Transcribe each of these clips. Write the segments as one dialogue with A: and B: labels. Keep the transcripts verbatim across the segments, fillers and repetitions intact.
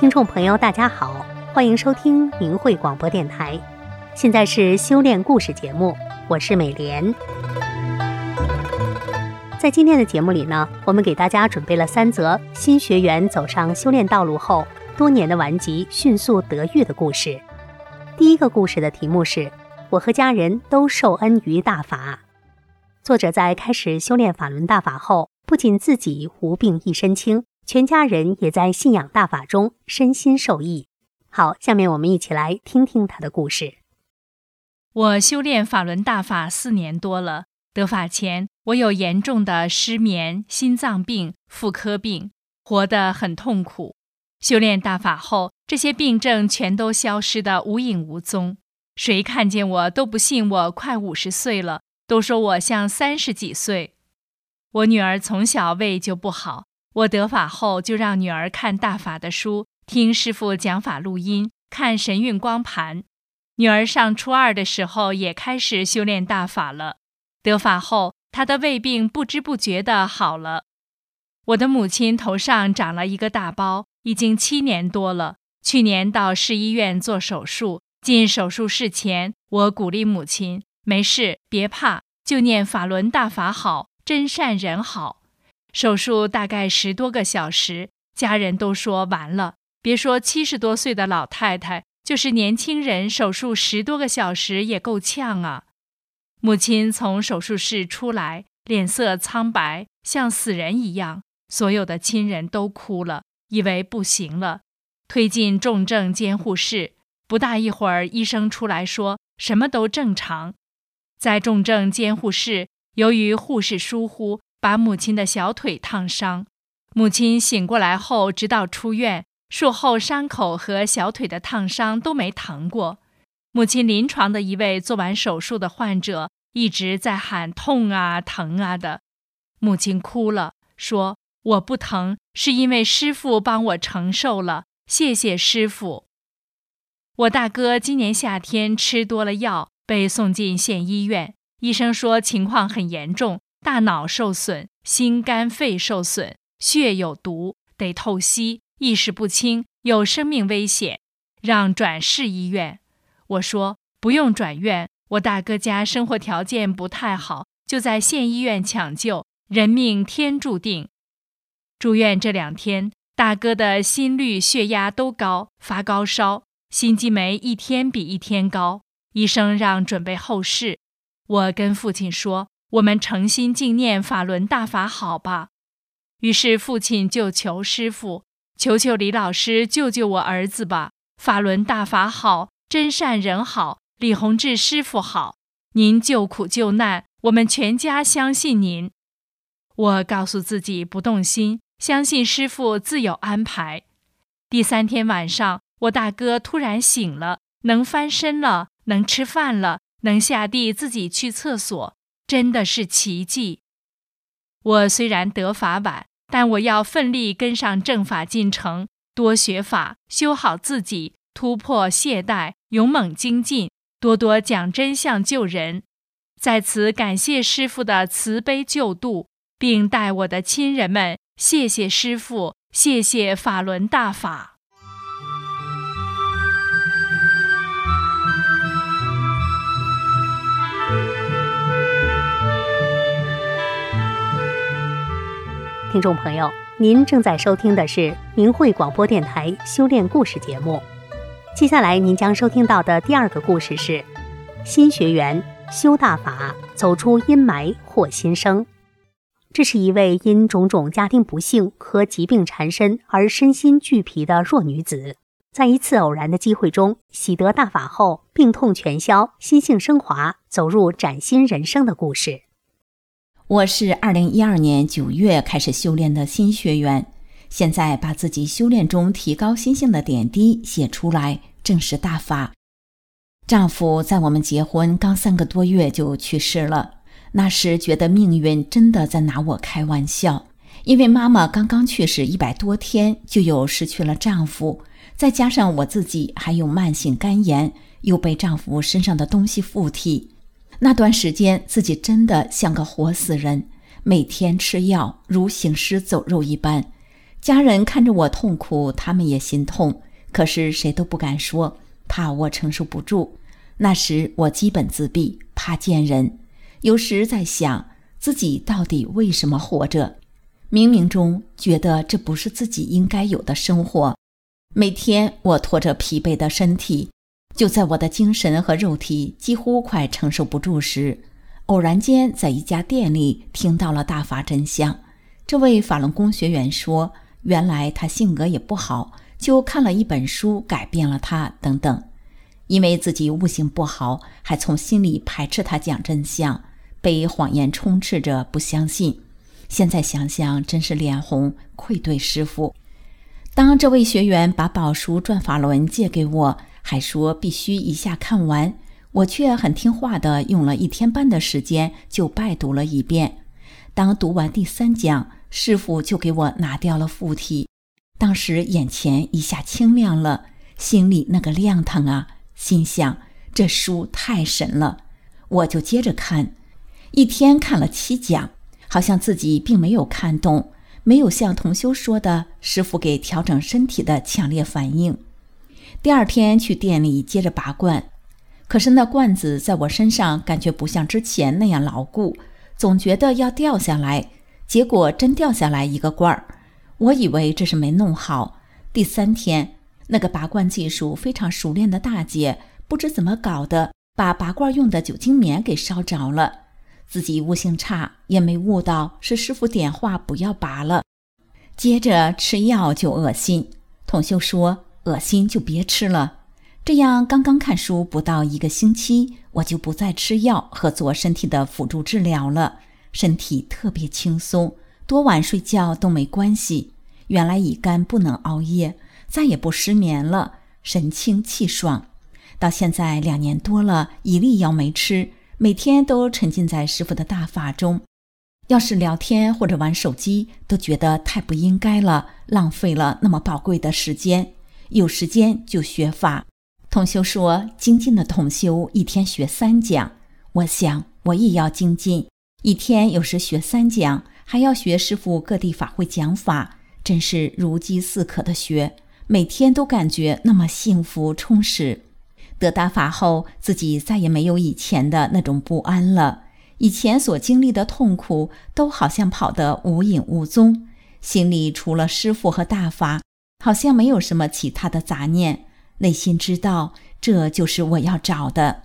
A: 听众朋友大家好，欢迎收听明慧广播电台，现在是修炼故事节目，我是美莲。在今天的节目里呢，我们给大家准备了三则新学员走上修炼道路后多年的顽疾迅速得愈的故事。第一个故事的题目是我和家人都受恩于大法。作者在开始修炼法轮大法后，不仅自己无病一身轻，全家人也在信仰大法中身心受益。好，下面我们一起来听听他的故事。
B: 我修炼法轮大法四年多了，得法前我有严重的失眠、心脏病、妇科病，活得很痛苦。修炼大法后，这些病症全都消失得无影无踪，谁看见我都不信我快五十岁了，都说我像三十几岁。我女儿从小胃就不好，我得法后就让女儿看大法的书，听师父讲法录音，看神韵光盘。女儿上初二的时候也开始修炼大法了，得法后她的胃病不知不觉地好了。我的母亲头上长了一个大包，已经七年多了，去年到市医院做手术，进手术室前，我鼓励母亲，没事，别怕，就念法轮大法好，真善人好。手术大概十多个小时，家人都说完了，别说七十多岁的老太太，就是年轻人手术十多个小时也够呛啊。母亲从手术室出来，脸色苍白，像死人一样，所有的亲人都哭了，以为不行了，推进重症监护室。不大一会儿，医生出来说什么都正常。在重症监护室，由于护士疏忽，把母亲的小腿烫伤。母亲醒过来后，直到出院，术后伤口和小腿的烫伤都没疼过。母亲临床的一位做完手术的患者一直在喊痛啊疼啊的。母亲哭了，说我不疼是因为师父帮我承受了，谢谢师父。我大哥今年夏天吃多了药，被送进县医院，医生说情况很严重，大脑受损，心肝肺受损，血有毒，得透析，意识不清，有生命危险，让转市医院。我说不用转院，我大哥家生活条件不太好，就在县医院抢救，人命天注定。住院这两天，大哥的心率血压都高，发高烧，心肌酶一天比一天高，医生让准备后事。我跟父亲说，我们诚心敬念法轮大法好吧。于是父亲就求师父，求求李老师救救我儿子吧，法轮大法好，真善人好，李洪志师父好，您救苦救难，我们全家相信您。我告诉自己不动心，相信师父自有安排。第三天晚上，我大哥突然醒了，能翻身了，能吃饭了，能下地自己去厕所，真的是奇迹。我虽然得法晚，但我要奋力跟上正法进程，多学法，修好自己，突破懈怠，勇猛精进，多多讲真相救人。在此感谢师父的慈悲救度，并代我的亲人们谢谢师父，谢谢法轮大法。
A: 听众朋友，您正在收听的是明慧广播电台修炼故事节目。接下来您将收听到的第二个故事是新学员修大法，走出阴霾获新生。这是一位因种种家庭不幸和疾病缠身而身心俱疲的弱女子，在一次偶然的机会中喜得大法后，病痛全消，心性升华，走入崭新人生的故事。
C: 我是二零一二年九月开始修炼的新学员，现在把自己修炼中提高心性的点滴写出来，正是大法。丈夫在我们结婚刚三个多月就去世了，那时觉得命运真的在拿我开玩笑，因为妈妈刚刚去世一百多天，就又失去了丈夫，再加上我自己还有慢性肝炎，又被丈夫身上的东西附体。那段时间自己真的像个活死人，每天吃药如行尸走肉一般， 家人看着我痛苦，他们也心痛，可是谁都不敢说，怕我承受不住。那时我基本自闭，怕见人，有时在想自己到底为什么活着，冥冥中觉得这不是自己应该有的生活。每天我拖着疲惫的身体，就在我的精神和肉体几乎快承受不住时，偶然间在一家店里听到了大法真相。这位法轮功学员说，原来他性格也不好，就看了一本书改变了他等等。因为自己悟性不好，还从心里排斥他讲真相，被谎言充斥着不相信。现在想想真是脸红，愧对师父。当这位学员把宝书转法轮借给我，还说必须一下看完，我却很听话地用了一天半的时间就拜读了一遍。当读完第三讲，师父就给我拿掉了附体，当时眼前一下清亮了，心里那个亮堂啊，心想这书太神了。我就接着看，一天看了七讲，好像自己并没有看懂，没有像同修说的师父给调整身体的强烈反应。第二天去店里接着拔罐，可是那罐子在我身上感觉不像之前那样牢固，总觉得要掉下来，结果真掉下来一个罐儿。我以为这是没弄好。第三天，那个拔罐技术非常熟练的大姐不知怎么搞的，把拔罐用的酒精棉给烧着了。自己悟性差，也没悟到是师父点化不要拔了。接着吃药就恶心，同修说恶心就别吃了。这样刚刚看书不到一个星期，我就不再吃药和做身体的辅助治疗了，身体特别轻松，多晚睡觉都没关系。原来乙肝不能熬夜，再也不失眠了，神清气爽。到现在两年多了，一粒药没吃，每天都沉浸在师父的大法中。要是聊天或者玩手机，都觉得太不应该了，浪费了那么宝贵的时间。有时间就学法。同修说，精进的同修一天学三讲，我想我也要精进，一天有时学三讲，还要学师父各地法会讲法，真是如饥似渴的学，每天都感觉那么幸福充实。得大法后，自己再也没有以前的那种不安了，以前所经历的痛苦都好像跑得无影无踪，心里除了师父和大法，好像没有什么其他的杂念，内心知道这就是我要找的。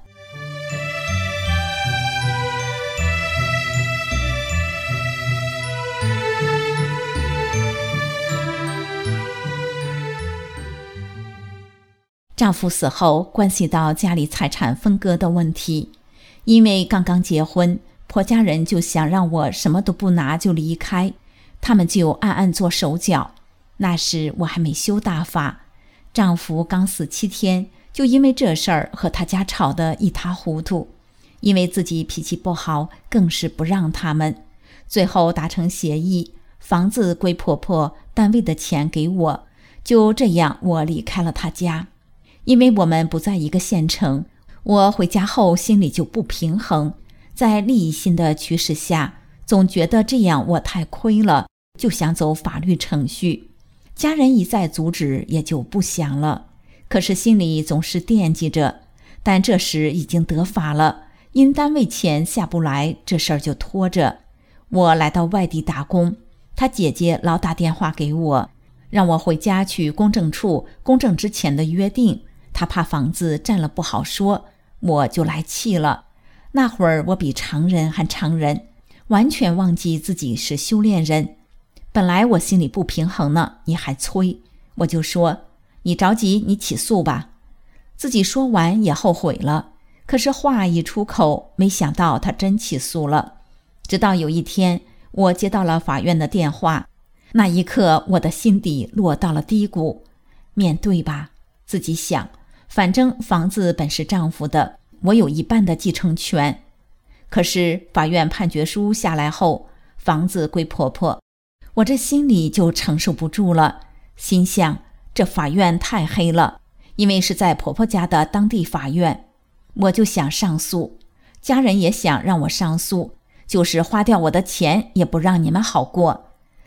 C: 丈夫死后，关系到家里财产分割的问题。因为刚刚结婚，婆家人就想让我什么都不拿就离开，他们就暗暗做手脚。那时我还没修大法，丈夫刚死七天，就因为这事儿和他家吵得一塌糊涂。因为自己脾气不好，更是不让他们。最后达成协议，房子归婆婆，单位的钱给我。就这样，我离开了他家。因为我们不在一个县城，我回家后心里就不平衡，在利益心的驱使下，总觉得这样我太亏了，就想走法律程序。家人一再阻止，也就不想了。可是心里总是惦记着，但这时已经得法了，因单位钱下不来，这事儿就拖着。我来到外地打工，他姐姐老打电话给我，让我回家去公证处公证之前的约定，他怕房子占了不好说，我就来气了。那会儿我比常人还常人，完全忘记自己是修炼人。本来我心里不平衡呢，你还催，我就说你着急你起诉吧。自己说完也后悔了，可是话一出口，没想到他真起诉了。直到有一天我接到了法院的电话，那一刻我的心底落到了低谷。面对吧，自己想，反正房子本是丈夫的，我有一半的继承权。可是法院判决书下来后，房子归婆婆，我这心里就承受不住了，心想这法院太黑了，因为是在婆婆家的当地法院。我就想上诉，家人也想让我上诉，就是花掉我的钱也不让你们好过。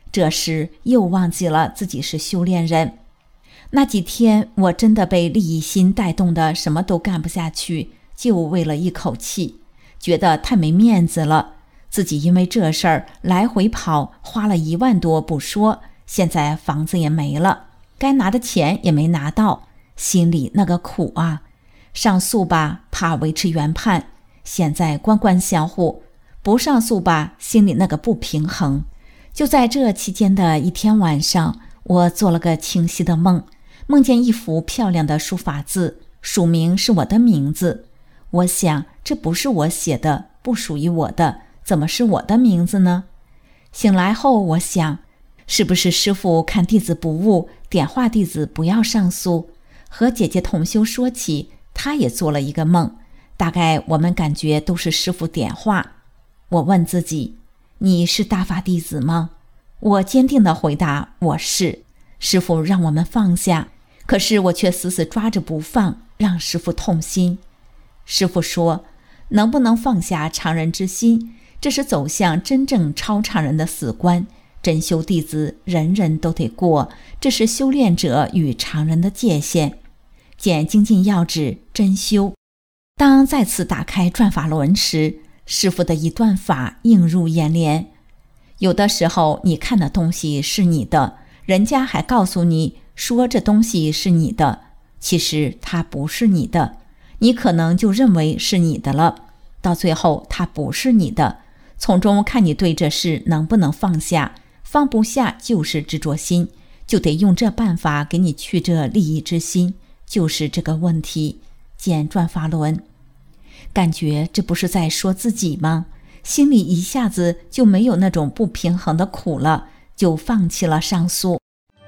C: 这时又忘记了自己是修炼人。那几天我真的被利益心带动的什么都干不下去，就为了一口气，觉得太没面子了。自己因为这事儿来回跑，花了一万多不说，现在房子也没了，该拿的钱也没拿到，心里那个苦啊！上诉吧，怕维持原判，现在官官相护；不上诉吧，心里那个不平衡。就在这期间的一天晚上，我做了个清晰的梦，梦见一幅漂亮的书法字，署名是我的名字。我想，这不是我写的，不属于我的，怎么是我的名字呢？醒来后，我想，是不是师父看弟子不悟，点化弟子不要上诉？和姐姐同修说起，她也做了一个梦，大概我们感觉都是师父点化。我问自己，你是大法弟子吗？我坚定地回答，我是。师父让我们放下，可是我却死死抓着不放，让师父痛心。师父说，能不能放下常人之心，这是走向真正超常人的死关。真修弟子人人都得过，这是修炼者与常人的界限。见精进要旨真修。当再次打开转法轮时，师父的一段法映入眼帘。有的时候你看的东西是你的，人家还告诉你说这东西是你的，其实它不是你的，你可能就认为是你的了，到最后它不是你的，从中看你对这事能不能放下，放不下就是执着心，就得用这办法给你去这利益之心，就是这个问题。见转法轮，感觉这不是在说自己吗？心里一下子就没有那种不平衡的苦了，就放弃了上诉。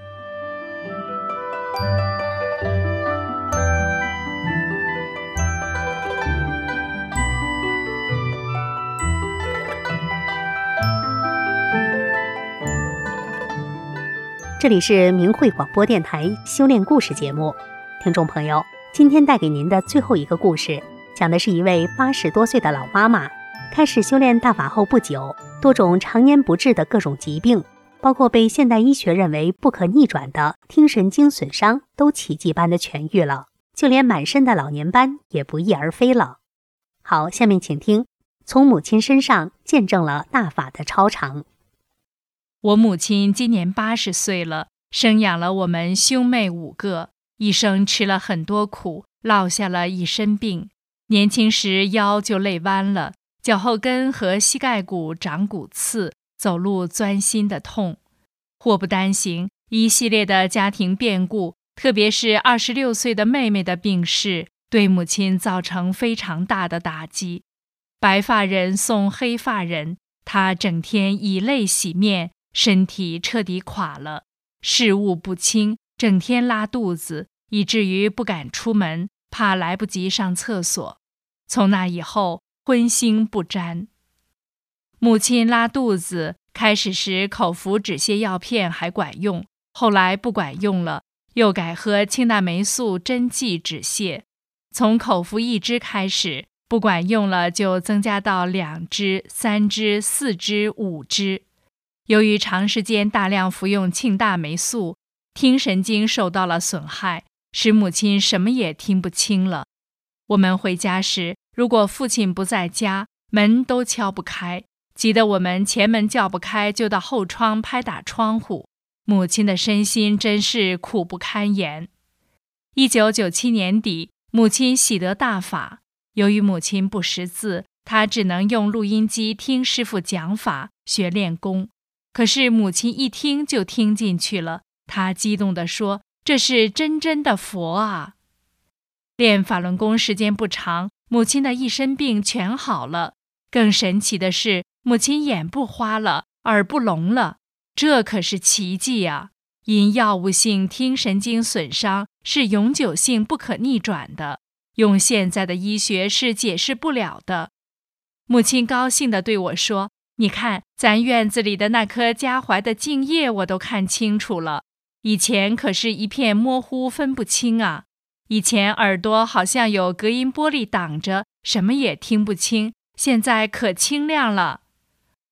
A: 这里是明慧广播电台修炼故事节目，听众朋友，今天带给您的最后一个故事，讲的是一位八十多岁的老妈妈，开始修炼大法后不久，多种常年不治的各种疾病，包括被现代医学认为不可逆转的听神经损伤，都奇迹般的痊愈了，就连满身的老年斑也不翼而飞了。好，下面请听，从母亲身上见证了大法的超常。
B: 我母亲今年八十岁了，生养了我们兄妹五个，一生吃了很多苦，落下了一身病。年轻时腰就累弯了，脚后跟和膝盖骨长骨刺，走路钻心的痛。祸不单行，一系列的家庭变故，特别是二十六岁的妹妹的病逝，对母亲造成非常大的打击。白发人送黑发人，她整天以泪洗面，身体彻底垮了，事务不清，整天拉肚子，以至于不敢出门，怕来不及上厕所。从那以后，荤腥不沾。母亲拉肚子，开始时口服止泻药片还管用，后来不管用了，又改喝清大霉素针剂止泻。从口服一支开始，不管用了就增加到两支、三支、四支、五支。由于长时间大量服用庆大霉素，听神经受到了损害，使母亲什么也听不清了。我们回家时，如果父亲不在家，门都敲不开，急得我们前门叫不开，就到后窗拍打窗户。母亲的身心真是苦不堪言。一九九七年底，母亲喜得大法，由于母亲不识字，她只能用录音机听师父讲法，学练功。可是母亲一听就听进去了，她激动地说：“这是真真的佛啊！”练法轮功时间不长，母亲的一身病全好了。更神奇的是，母亲眼不花了，耳不聋了，这可是奇迹啊！因药物性听神经损伤是永久性不可逆转的，用现在的医学是解释不了的。母亲高兴地对我说：“你看，咱院子里的那棵家槐的茎叶我都看清楚了，以前可是一片模糊分不清啊。以前耳朵好像有隔音玻璃挡着，什么也听不清，现在可清亮了。”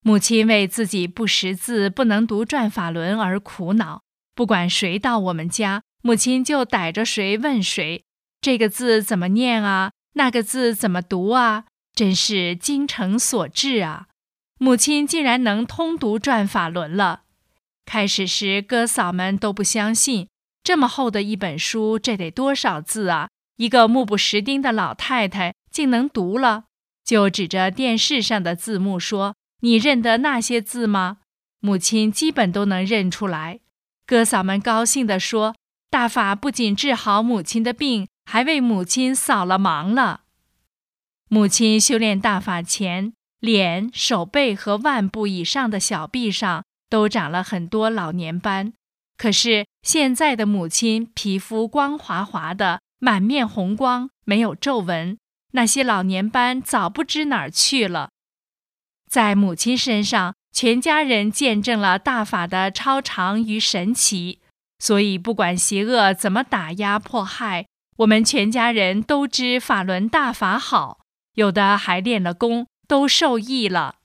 B: 母亲为自己不识字、不能读转法轮而苦恼，不管谁到我们家，母亲就逮着谁问谁，这个字怎么念啊？那个字怎么读啊？真是精诚所至啊！母亲竟然能通读转法轮了。开始时哥嫂们都不相信，这么厚的一本书，这得多少字啊？一个目不识丁的老太太竟能读了，就指着电视上的字幕说：“你认得那些字吗？”母亲基本都能认出来。哥嫂们高兴地说：“大法不仅治好母亲的病，还为母亲扫了盲了。”母亲修炼大法前，脸、手背和腕部以上的小臂上都长了很多老年斑，可是现在的母亲皮肤光滑滑的，满面红光，没有皱纹，那些老年斑早不知哪儿去了。在母亲身上，全家人见证了大法的超常与神奇，所以不管邪恶怎么打压迫害，我们全家人都知法轮大法好，有的还练了功，都受益了。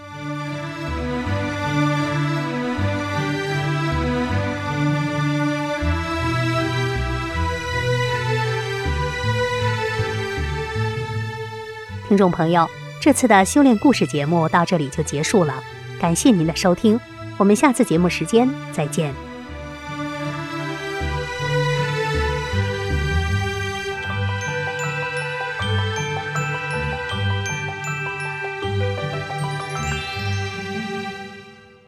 A: 听众朋友，这次的修炼故事节目到这里就结束了，感谢您的收听，我们下次节目时间再见。